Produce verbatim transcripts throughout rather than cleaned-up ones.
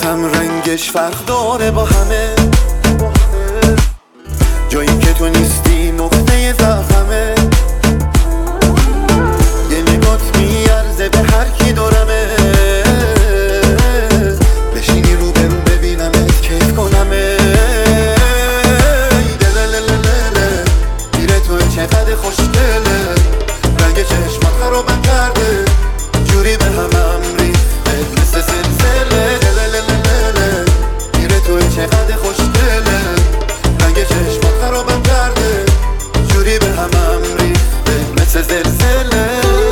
هم رنگش فرق داره با همه، جایی که تو نیستی نقطه ضعفمه. یه نگات میارزه به هر کی دارمه، بشینی رو برو ببینمت کیف کنمه. دلللللله میره تو چقدر خوشگله، رنگ چشمات خرابم کرده، جوری به همم ریخته مثل سلسله. دلللللله میره تو چقدر خوشگله، رنگ چشمات خرابم کرده، جوری به همم ریخته مثل زلزله.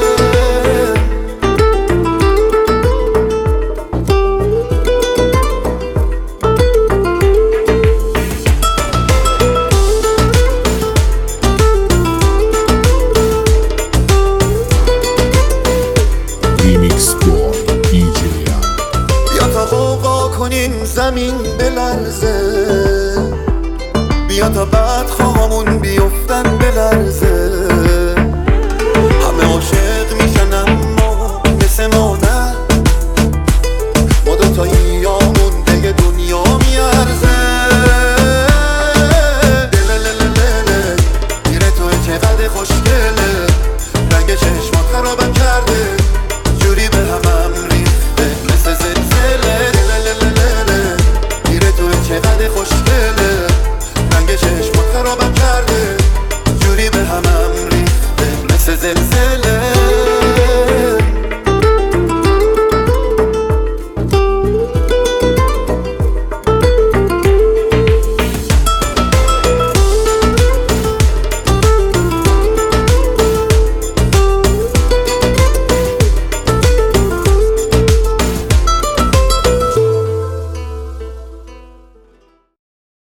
بیا تا غوغا کنیم زمین بلرزه، بیا تا بعد